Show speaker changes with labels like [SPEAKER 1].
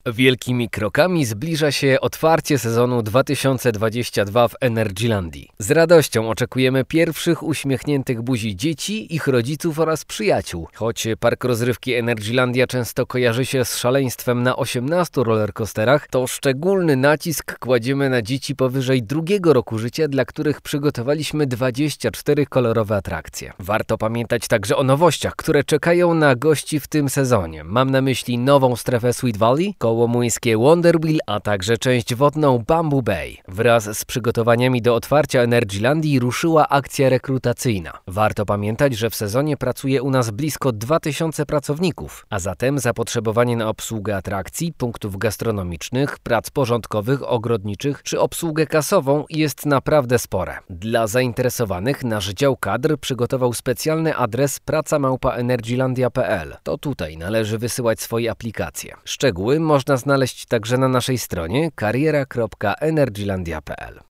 [SPEAKER 1] Wielkimi krokami zbliża się otwarcie sezonu 2022 w Energylandii. Z radością oczekujemy pierwszych uśmiechniętych buzi dzieci, ich rodziców oraz przyjaciół. Choć park rozrywki Energylandia często kojarzy się z szaleństwem na 18 rollercoasterach, to szczególny nacisk kładziemy na dzieci powyżej 2 roku życia, dla których przygotowaliśmy 24 kolorowe atrakcje. Warto pamiętać także o nowościach, które czekają na gości w tym sezonie. Mam na myśli nową strefę Sweet Valley, kołomuńskie Wonder Wheel, a także część wodną Bamboo Bay. Wraz z przygotowaniami do otwarcia Energylandii ruszyła akcja rekrutacyjna. Warto pamiętać, że w sezonie pracuje u nas blisko 2000 pracowników, a zatem zapotrzebowanie na obsługę atrakcji, punktów gastronomicznych, prac porządkowych, ogrodniczych czy obsługę kasową jest naprawdę spore. Dla zainteresowanych nasz dział kadr przygotował specjalny adres praca@energylandia.pl. To tutaj należy wysyłać swoje aplikacje. Szczegóły można znaleźć także na naszej stronie kariera.energylandia.pl.